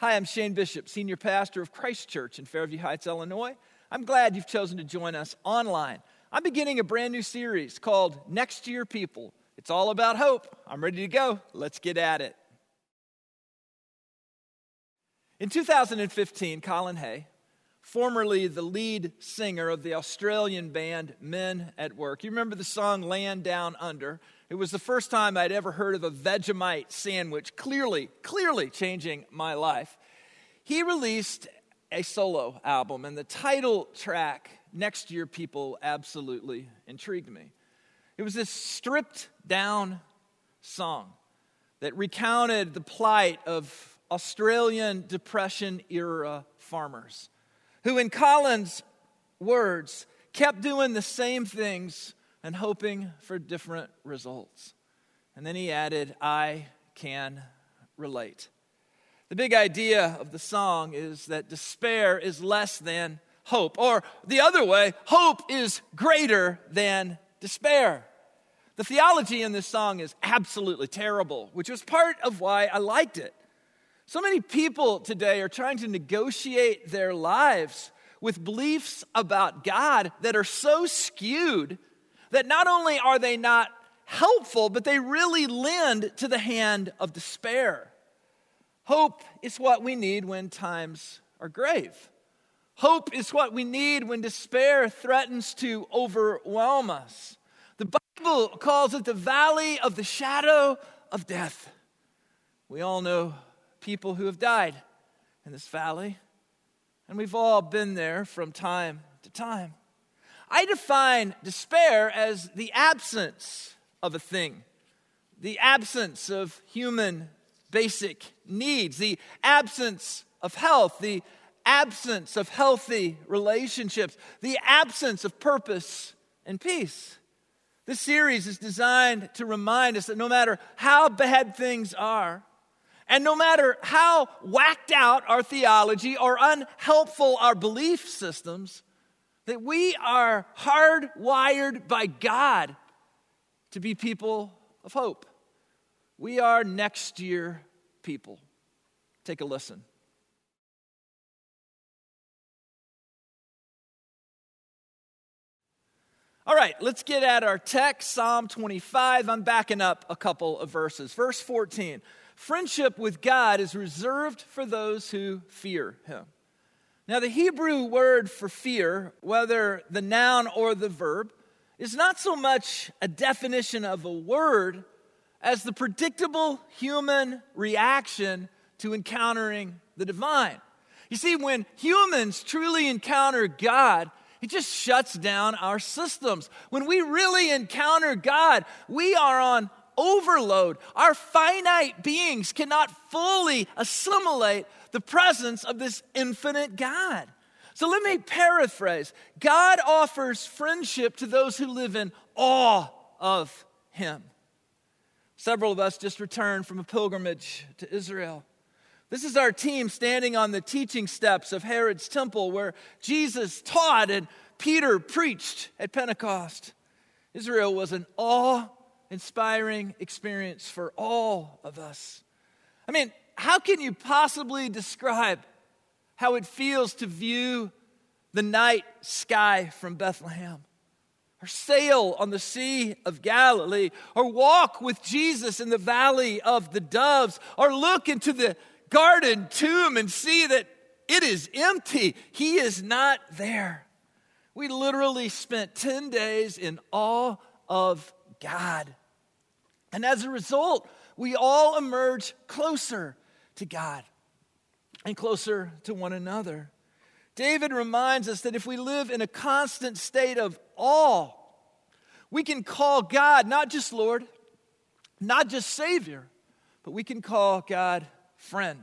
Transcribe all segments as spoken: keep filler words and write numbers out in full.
Hi, I'm Shane Bishop, Senior Pastor of Christ Church in Fairview Heights, Illinois. I'm glad you've chosen to join us online. I'm beginning a brand new series called Next Year People. It's all about hope. I'm ready to go. Let's get at it. In two thousand fifteen, Colin Hay, formerly the lead singer of the Australian band Men at Work. You remember the song Land Down Under? It was the first time I'd ever heard of a Vegemite sandwich, clearly, clearly changing my life. He released a solo album, and the title track, Next Year People, absolutely intrigued me. It was this stripped-down song that recounted the plight of Australian Depression-era farmers who, in Colin's words, kept doing the same things and hoping for different results. And then he added, I can relate. The big idea of the song is that despair is less than hope. Or the other way, hope is greater than despair. The theology in this song is absolutely terrible, which was part of why I liked it. So many people today are trying to negotiate their lives with beliefs about God that are so skewed that not only are they not helpful, but they really lend to the hand of despair. Hope is what we need when times are grave. Hope is what we need when despair threatens to overwhelm us. The Bible calls it the valley of the shadow of death. We all know people who have died in this valley, and we've all been there from time to time. I define despair as the absence of a thing, the absence of human basic needs, the absence of health, the absence of healthy relationships, the absence of purpose and peace. This series is designed to remind us that no matter how bad things are, and no matter how whacked out our theology or unhelpful our belief systems, that we are hardwired by God to be people of hope. We are next year people. Take a listen. All right, let's get at our text, Psalm twenty-five. I'm backing up a couple of verses. Verse fourteen, friendship with God is reserved for those who fear Him. Now, the Hebrew word for fear, whether the noun or the verb, is not so much a definition of a word as the predictable human reaction to encountering the divine. You see, when humans truly encounter God, He just shuts down our systems. When we really encounter God, we are on overload. Our finite beings cannot fully assimilate the presence of this infinite God. So let me paraphrase. God offers friendship to those who live in awe of Him. Several of us just returned from a pilgrimage to Israel. This is our team standing on the teaching steps of Herod's temple where Jesus taught and Peter preached at Pentecost. Israel was an awe-inspiring experience for all of us. I mean, how can you possibly describe how it feels to view the night sky from Bethlehem, or sail on the Sea of Galilee, or walk with Jesus in the Valley of the Doves, or look into the garden tomb and see that it is empty? He is not there. We literally spent ten days in awe of God. And as a result, we all emerge closer to God and closer to one another. David reminds us that if we live in a constant state of awe, we can call God not just Lord, not just Savior, but we can call God friend.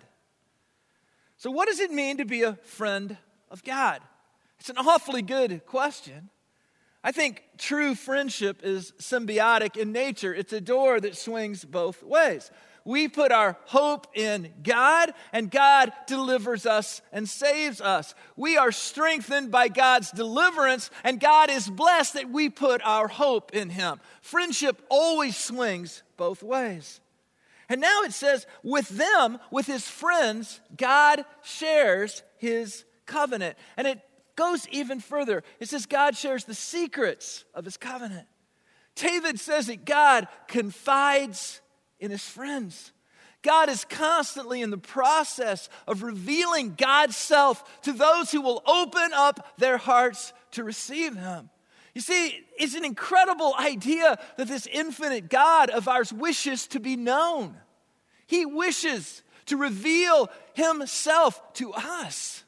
So what does it mean to be a friend of God? It's an awfully good question. I think true friendship is symbiotic in nature. It's a door that swings both ways. We put our hope in God, and God delivers us and saves us. We are strengthened by God's deliverance, and God is blessed that we put our hope in Him. Friendship always swings both ways. And now it says, with them, with his friends, God shares his covenant. And it goes even further. It says God shares the secrets of his covenant. David says that God confides in his friends. God is constantly in the process of revealing God's self to those who will open up their hearts to receive him. You see, it's an incredible idea that this infinite God of ours wishes to be known. He wishes to reveal himself to us.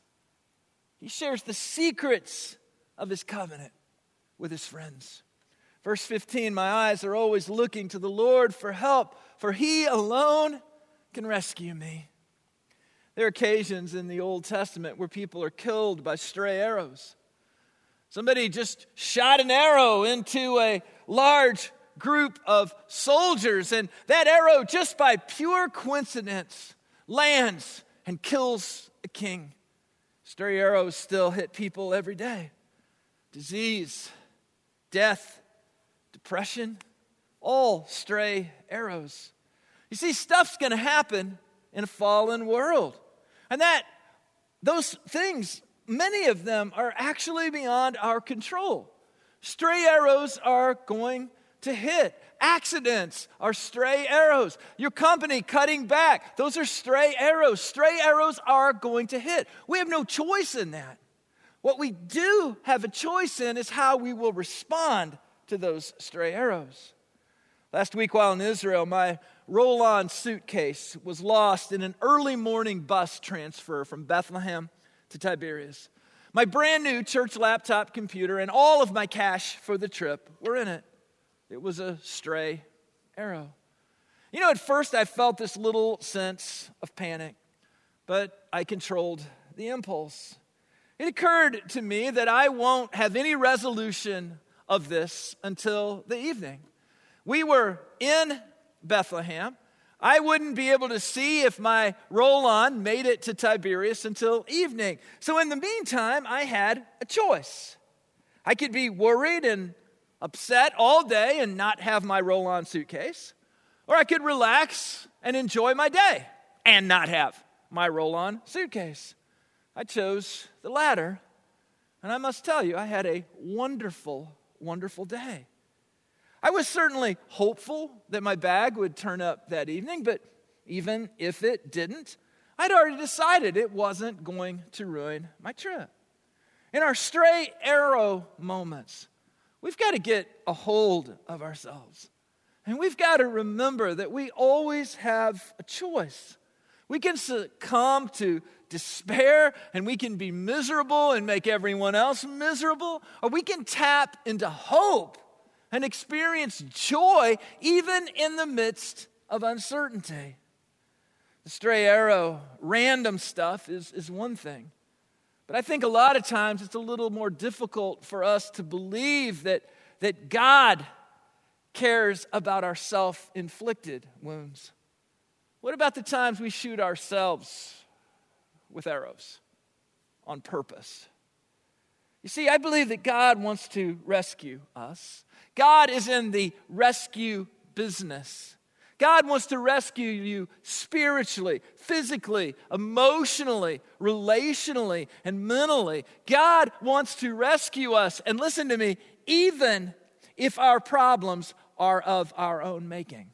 He shares the secrets of his covenant with his friends. Verse fifteen, my eyes are always looking to the Lord for help, for he alone can rescue me. There are occasions in the Old Testament where people are killed by stray arrows. Somebody just shot an arrow into a large group of soldiers, and that arrow, just by pure coincidence, lands and kills a king. Stray arrows still hit people every day. Disease, death, depression, all stray arrows. You see, stuff's going to happen in a fallen world. And that, those things, many of them are actually beyond our control. Stray arrows are going to hit. Accidents are stray arrows. Your company cutting back, those are stray arrows. Stray arrows are going to hit. We have no choice in that. What we do have a choice in is how we will respond to those stray arrows. Last week while in Israel, my roll-on suitcase was lost in an early morning bus transfer from Bethlehem to Tiberias. My brand new church laptop computer and all of my cash for the trip were in it. It was a stray arrow. You know, at first I felt this little sense of panic, but I controlled the impulse. It occurred to me that I won't have any resolution of this until the evening. We were in Bethlehem. I wouldn't be able to see if my roll-on made it to Tiberias until evening. So in the meantime, I had a choice. I could be worried and upset all day and not have my roll-on suitcase, or I could relax and enjoy my day and not have my roll-on suitcase. I chose the latter, and I must tell you, I had a wonderful, wonderful day. I was certainly hopeful that my bag would turn up that evening, but even if it didn't, I'd already decided it wasn't going to ruin my trip. In our stray arrow moments, we've got to get a hold of ourselves. And we've got to remember that we always have a choice. We can succumb to despair, and we can be miserable and make everyone else miserable, or we can tap into hope and experience joy even in the midst of uncertainty. The stray arrow, random stuff is, is one thing. But I think a lot of times it's a little more difficult for us to believe that, that God cares about our self-inflicted wounds. What about the times we shoot ourselves with arrows on purpose? You see, I believe that God wants to rescue us. God is in the rescue business. God wants to rescue you spiritually, physically, emotionally, relationally, and mentally. God wants to rescue us. And listen to me, even if our problems are of our own making.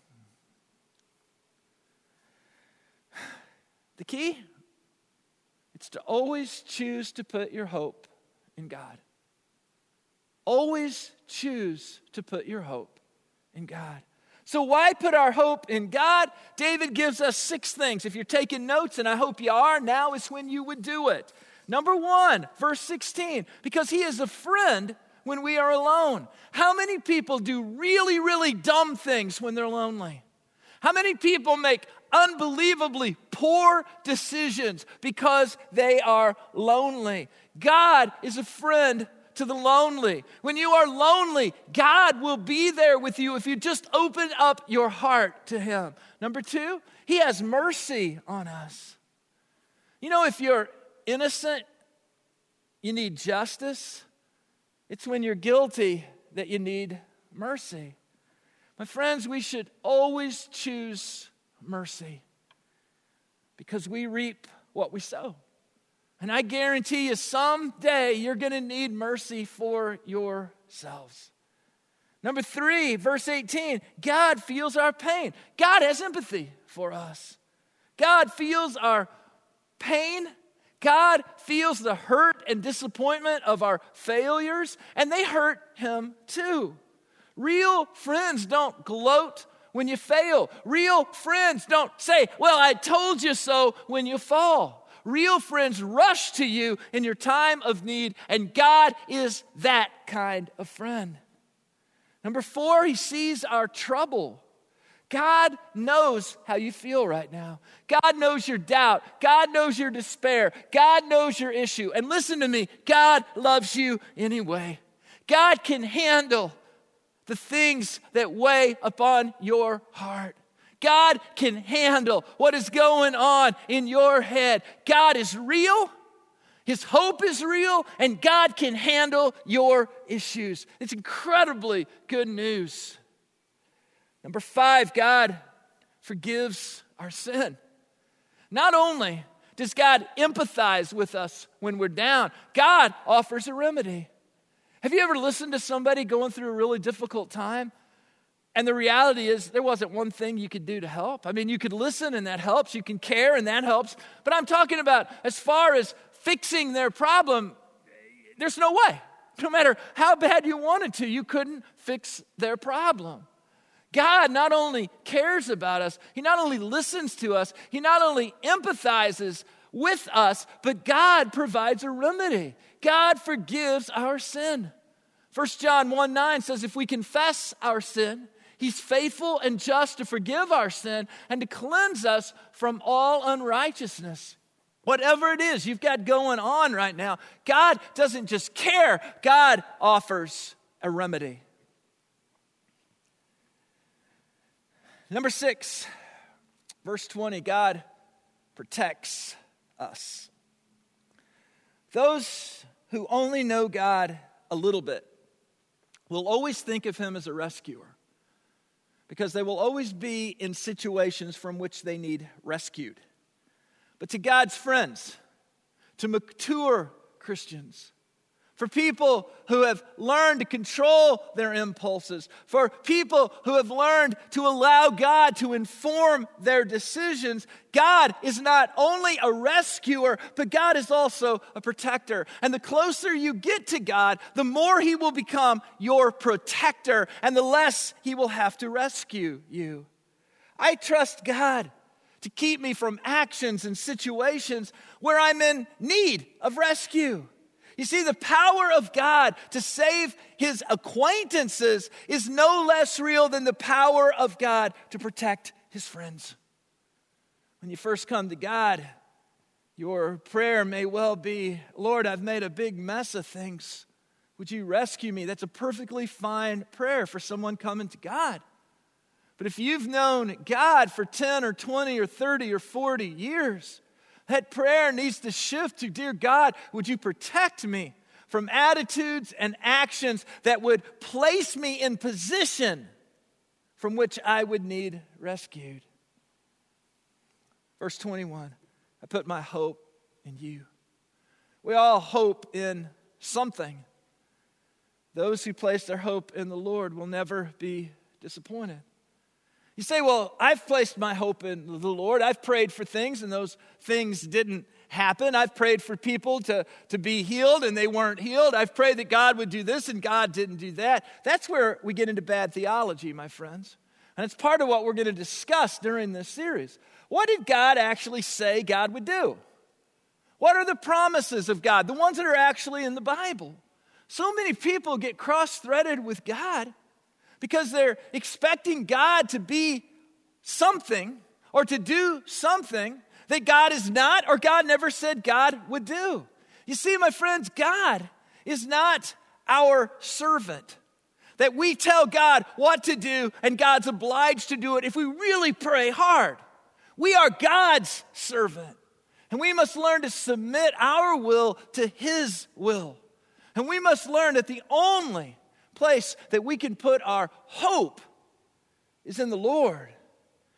The key? It's to always choose to put your hope in God. Always choose to put your hope in God. So why put our hope in God? David gives us six things. If you're taking notes, and I hope you are, now is when you would do it. Number one, verse sixteen, because he is a friend when we are alone. How many people do really, really dumb things when they're lonely? How many people make unbelievably poor decisions because they are lonely? God is a friend to the lonely. When you are lonely, God will be there with you if you just open up your heart to him. Number two, he has mercy on us. You know, if you're innocent, you need justice. It's when you're guilty that you need mercy. My friends, we should always choose mercy because we reap what we sow. And I guarantee you someday you're going to need mercy for yourselves. Number three, verse eighteen, God feels our pain. God has empathy for us. God feels our pain. God feels the hurt and disappointment of our failures, and they hurt him too. Real friends don't gloat when you fail. Real friends don't say, well, I told you so when you fall. Real friends rush to you in your time of need, and God is that kind of friend. Number four, he sees our trouble. God knows how you feel right now. God knows your doubt. God knows your despair. God knows your issue. And listen to me, God loves you anyway. God can handle the things that weigh upon your heart. God can handle what is going on in your head. God is real. His hope is real, and God can handle your issues. It's incredibly good news. Number five, God forgives our sin. Not only does God empathize with us when we're down, God offers a remedy. Have you ever listened to somebody going through a really difficult time? And the reality is there wasn't one thing you could do to help. I mean, you could listen and that helps. You can care and that helps. But I'm talking about as far as fixing their problem, there's no way. No matter how bad you wanted to, you couldn't fix their problem. God not only cares about us, he not only listens to us, he not only empathizes with us, but God provides a remedy. God forgives our sin. First John one nine says, if we confess our sin, he's faithful and just to forgive our sin and to cleanse us from all unrighteousness. Whatever it is you've got going on right now, God doesn't just care, God offers a remedy. Number six, verse twenty, God protects us. Those who only know God a little bit will always think of him as a rescuer because they will always be in situations from which they need rescued. But to God's friends, to mature Christians, for people who have learned to control their impulses, for people who have learned to allow God to inform their decisions, God is not only a rescuer, but God is also a protector. And the closer you get to God, the more he will become your protector, and the less he will have to rescue you. I trust God to keep me from actions and situations where I'm in need of rescue. You see, the power of God to save his acquaintances is no less real than the power of God to protect his friends. When you first come to God, your prayer may well be, Lord, I've made a big mess of things. Would you rescue me? That's a perfectly fine prayer for someone coming to God. But if you've known God for ten or twenty or thirty or forty years, that prayer needs to shift to, dear God, would you protect me from attitudes and actions that would place me in position from which I would need rescued. Verse twenty-one, I put my hope in you. We all hope in something. Those who place their hope in the Lord will never be disappointed. You say, well, I've placed my hope in the Lord. I've prayed for things and those things didn't happen. I've prayed for people to, to be healed and they weren't healed. I've prayed that God would do this and God didn't do that. That's where we get into bad theology, my friends. And it's part of what we're going to discuss during this series. What did God actually say God would do? What are the promises of God? The ones that are actually in the Bible. So many people get cross-threaded with God because they're expecting God to be something or to do something that God is not or God never said God would do. You see, my friends, God is not our servant that we tell God what to do and God's obliged to do it if we really pray hard. We are God's servant, and we must learn to submit our will to his will. And we must learn that the only place that we can put our hope is in the Lord.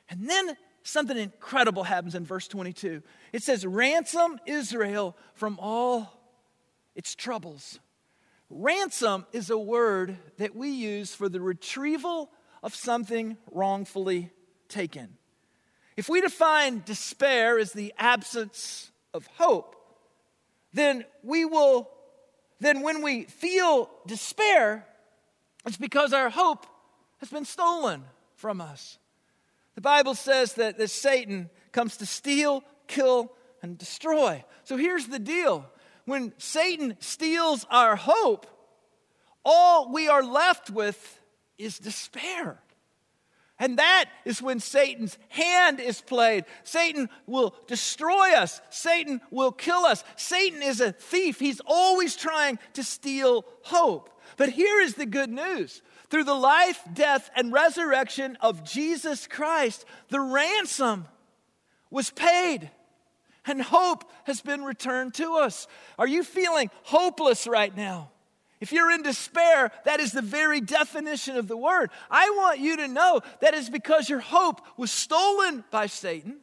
And then something incredible happens in verse twenty-two. It says, ransom Israel from all its troubles. Ransom is a word that we use for the retrieval of something wrongfully taken. If we define despair as the absence of hope, then we will, then when we feel despair, it's because our hope has been stolen from us. The Bible says that, that Satan comes to steal, kill, and destroy. So here's the deal. When Satan steals our hope, all we are left with is despair. And that is when Satan's hand is played. Satan will destroy us. Satan will kill us. Satan is a thief. He's always trying to steal hope. But here is the good news. Through the life, death, and resurrection of Jesus Christ, the ransom was paid. And hope has been returned to us. Are you feeling hopeless right now? If you're in despair, that is the very definition of the word. I want you to know that is because your hope was stolen by Satan.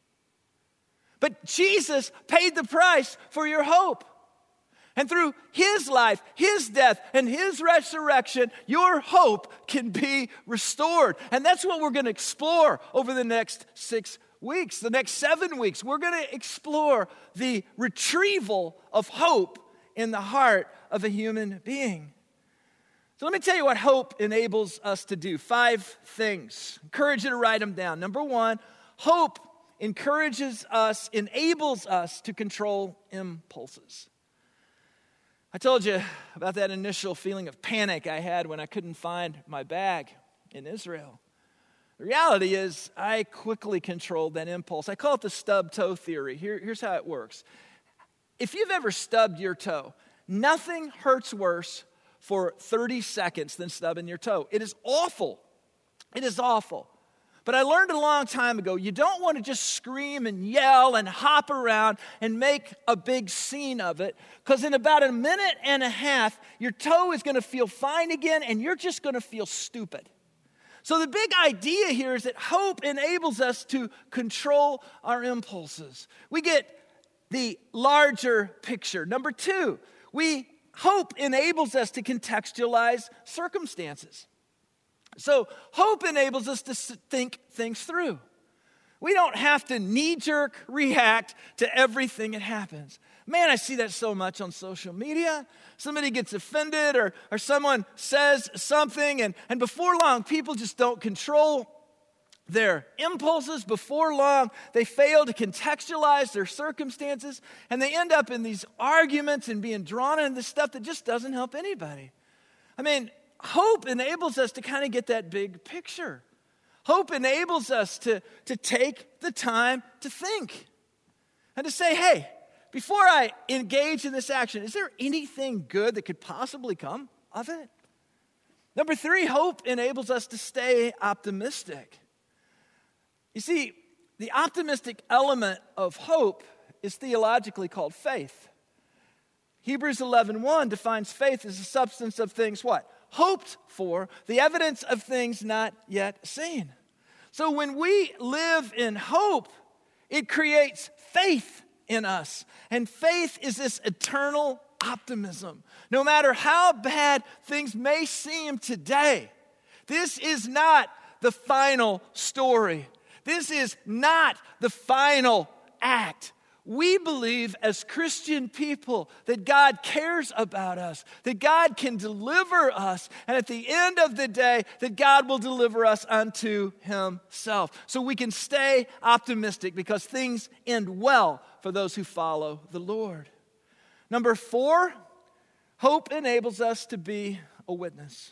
But Jesus paid the price for your hope. And through his life, his death, and his resurrection, your hope can be restored. And that's what we're going to explore over the next six weeks, the next seven weeks. We're going to explore the retrieval of hope in the heart of a human being. So let me tell you what hope enables us to do. Five things. Encourage you to write them down. Number one, hope encourages us, enables us to control impulses. I told you about that initial feeling of panic I had when I couldn't find my bag in Israel. The reality is I quickly controlled that impulse. I call it the stub toe theory. Here, here's how it works. If you've ever stubbed your toe, nothing hurts worse for thirty seconds than stubbing your toe. It is awful. It is awful. But I learned a long time ago, you don't want to just scream and yell and hop around and make a big scene of it, because in about a minute and a half, your toe is going to feel fine again and you're just going to feel stupid. So the big idea here is that hope enables us to control our impulses. We get the larger picture. Number two, we hope enables us to contextualize circumstances. So hope enables us to think things through. We don't have to knee-jerk react to everything that happens. Man, I see that so much on social media. Somebody gets offended or, or someone says something, and, and before long, people just don't control their impulses. Before long, they fail to contextualize their circumstances, and they end up in these arguments and being drawn into stuff that just doesn't help anybody. I mean, hope enables us to kind of get that big picture. Hope enables us to, to take the time to think and to say, hey, before I engage in this action, is there anything good that could possibly come of it? Number three, hope enables us to stay optimistic. You see, the optimistic element of hope is theologically called faith. Hebrews eleven one defines faith as the substance of things what? Hoped for, the evidence of things not yet seen. So when we live in hope, it creates faith in us. And faith is this eternal optimism. No matter how bad things may seem today, this is not the final story. This is not the final act. We believe as Christian people that God cares about us, that God can deliver us, and at the end of the day, that God will deliver us unto himself. So we can stay optimistic because things end well for those who follow the Lord. Number four, hope enables us to be a witness.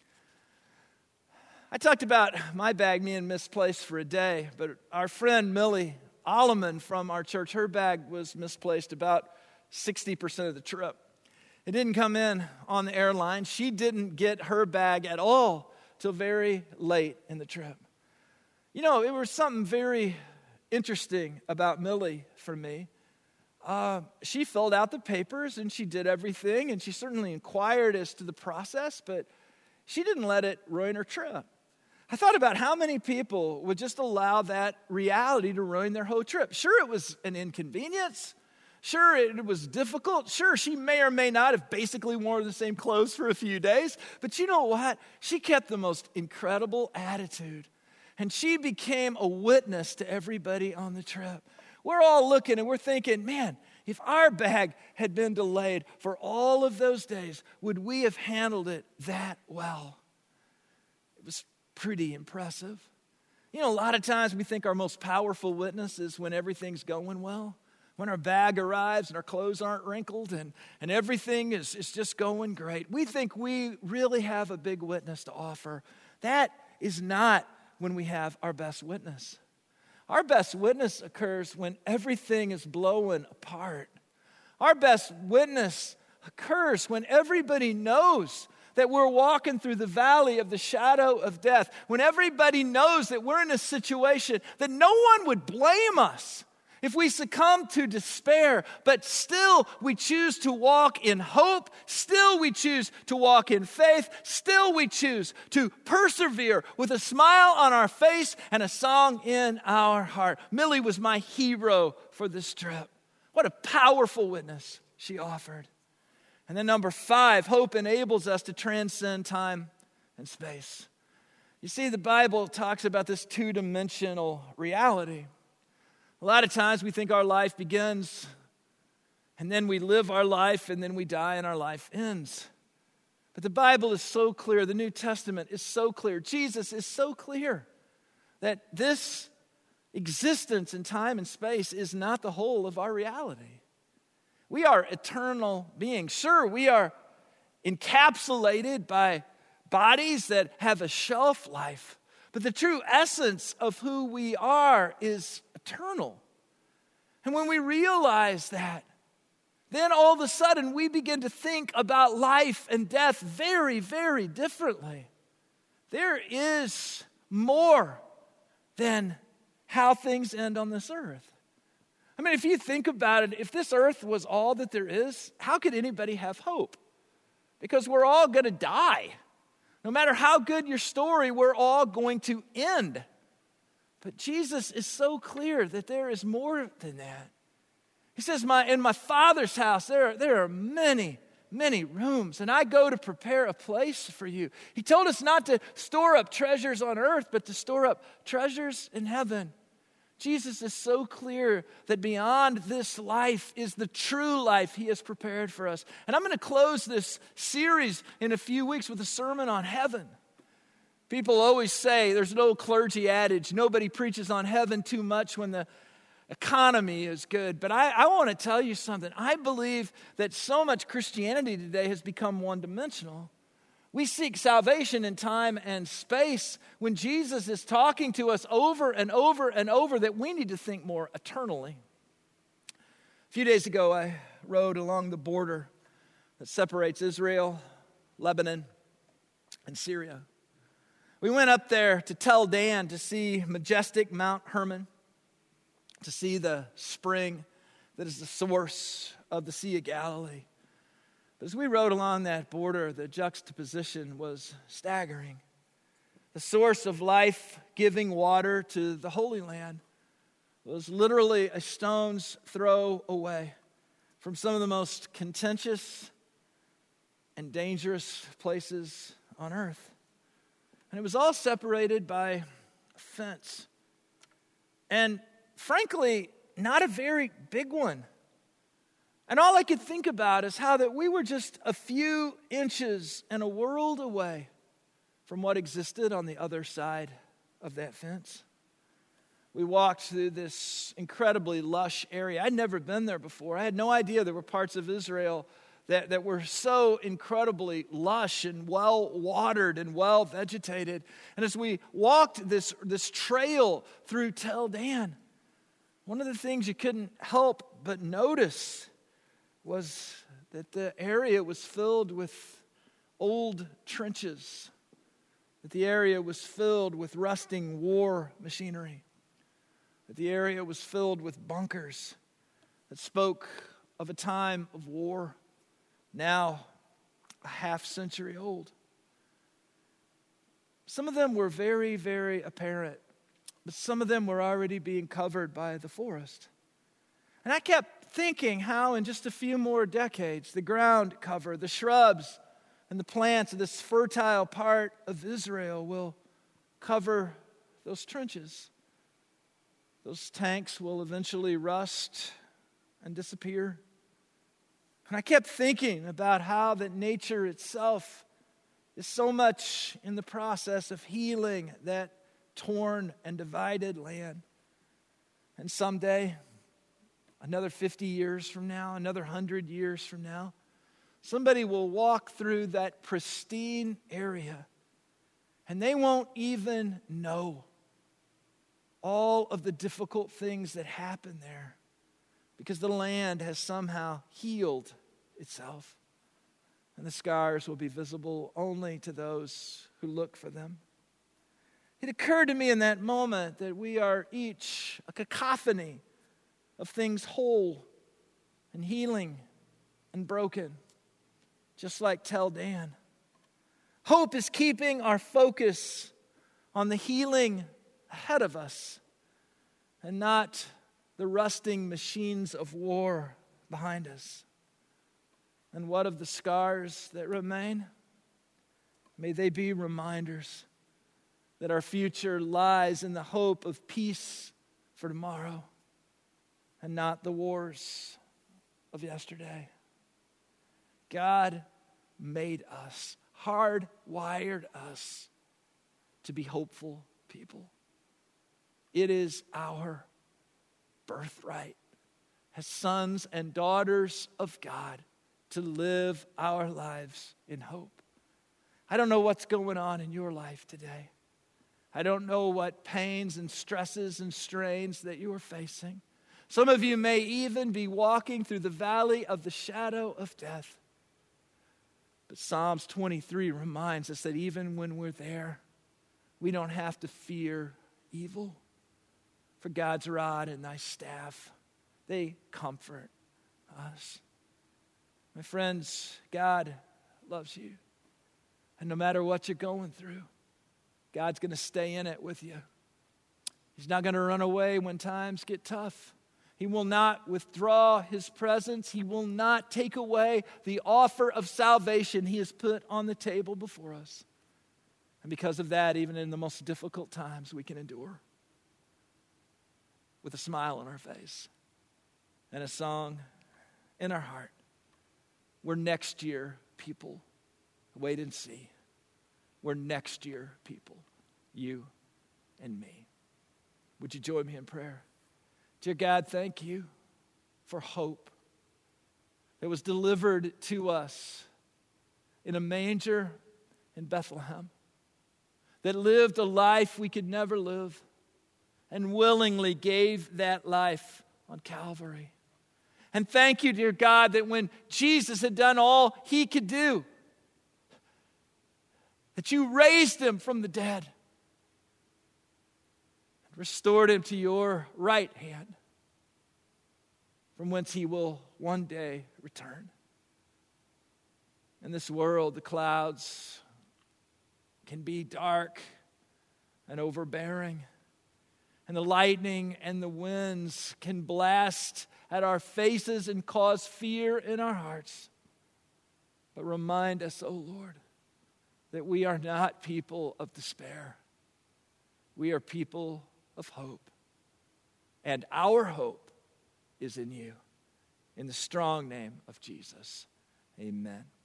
I talked about my bag being misplaced for a day, but our friend Millie Alleman from our church, her bag was misplaced about sixty percent of the trip. It didn't come in on the airline. She didn't get her bag at all till very late in the trip. You know, it was something very interesting about Millie for me. Uh, she filled out the papers and she did everything, and she certainly inquired as to the process, but she didn't let it ruin her trip. I thought about how many people would just allow that reality to ruin their whole trip. Sure, it was an inconvenience. Sure, it was difficult. Sure, she may or may not have basically worn the same clothes for a few days. But you know what? She kept the most incredible attitude. And she became a witness to everybody on the trip. We're all looking and we're thinking, man, if our bag had been delayed for all of those days, would we have handled it that well? It was pretty impressive. You know, a lot of times we think our most powerful witness is when everything's going well, when our bag arrives and our clothes aren't wrinkled and, and everything is, is just going great. We think we really have a big witness to offer. That is not when we have our best witness. Our best witness occurs when everything is blowing apart. Our best witness occurs when everybody knows that we're walking through the valley of the shadow of death, when everybody knows that we're in a situation that no one would blame us if we succumb to despair, but still we choose to walk in hope, still we choose to walk in faith, still we choose to persevere with a smile on our face and a song in our heart. Millie was my hero for this trip. What a powerful witness she offered. And then number five, hope enables us to transcend time and space. You see, the Bible talks about this two-dimensional reality. A lot of times we think our life begins and then we live our life and then we die and our life ends. But the Bible is so clear. The New Testament is so clear. Jesus is so clear that this existence in time and space is not the whole of our reality. We are eternal beings. Sure, we are encapsulated by bodies that have a shelf life, but the true essence of who we are is eternal. And when we realize that, then all of a sudden we begin to think about life and death very, very differently. There is more than how things end on this earth. I mean, if you think about it, if this earth was all that there is, how could anybody have hope? Because we're all going to die. No matter how good your story, we're all going to end. But Jesus is so clear that there is more than that. He says, "My in my Father's house, there, there are many, many rooms, and I go to prepare a place for you." He told us not to store up treasures on earth, but to store up treasures in heaven. Jesus is so clear that beyond this life is the true life he has prepared for us. And I'm going to close this series in a few weeks with a sermon on heaven. People always say, there's an old clergy adage, nobody preaches on heaven too much when the economy is good. But I, I want to tell you something. I believe that so much Christianity today has become one-dimensional. We seek salvation in time and space when Jesus is talking to us over and over and over that we need to think more eternally. A few days ago, I rode along the border that separates Israel, Lebanon, and Syria. We went up there to Tel Dan to see majestic Mount Hermon, to see the spring that is the source of the Sea of Galilee. But as we rode along that border, the juxtaposition was staggering. The source of life-giving water to the Holy Land was literally a stone's throw away from some of the most contentious and dangerous places on earth. And it was all separated by a fence. And frankly, not a very big one. And all I could think about is how that we were just a few inches and a world away from what existed on the other side of that fence. We walked through this incredibly lush area. I'd never been there before. I had no idea there were parts of Israel that, that were so incredibly lush and well-watered and well-vegetated. And as we walked this, this trail through Tel Dan, one of the things you couldn't help but notice was that the area was filled with old trenches, that the area was filled with rusting war machinery, that the area was filled with bunkers that spoke of a time of war, now a half century old. Some of them were very, very apparent, but some of them were already being covered by the forest. And I kept thinking how in just a few more decades, the ground cover, the shrubs, and the plants of this fertile part of Israel will cover those trenches. Those tanks will eventually rust and disappear. And I kept thinking about how that nature itself is so much in the process of healing that torn and divided land. And someday, another fifty years from now, another one hundred years from now, somebody will walk through that pristine area and they won't even know all of the difficult things that happen there because the land has somehow healed itself. And the scars will be visible only to those who look for them. It occurred to me in that moment that we are each a cacophony of things whole and healing and broken, just like Tel Dan. Hope is keeping our focus on the healing ahead of us and not the rusting machines of war behind us. And what of the scars that remain? May they be reminders that our future lies in the hope of peace for tomorrow and not the wars of yesterday. God made us, hardwired us to be hopeful people. It is our birthright as sons and daughters of God to live our lives in hope. I don't know what's going on in your life today. I don't know what pains and stresses and strains that you are facing. Some of you may even be walking through the valley of the shadow of death. But Psalms twenty-three reminds us that even when we're there, we don't have to fear evil. For God's rod and thy staff, they comfort us. My friends, God loves you. And no matter what you're going through, God's going to stay in it with you. He's not going to run away when times get tough. He will not withdraw his presence. He will not take away the offer of salvation he has put on the table before us. And because of that, even in the most difficult times, we can endure with a smile on our face and a song in our heart. We're next year people. Wait and see. We're next year people. You and me. Would you join me in prayer? Dear God, thank you for hope that was delivered to us in a manger in Bethlehem, that lived a life we could never live and willingly gave that life on Calvary. And thank you, dear God, that when Jesus had done all he could do, that you raised him from the dead and restored him to your right hand, from whence he will one day return. In this world, the clouds can be dark and overbearing, and the lightning and the winds can blast at our faces and cause fear in our hearts. But remind us, O Lord, that we are not people of despair. We are people of hope. And our hope is in you. In the strong name of Jesus, amen.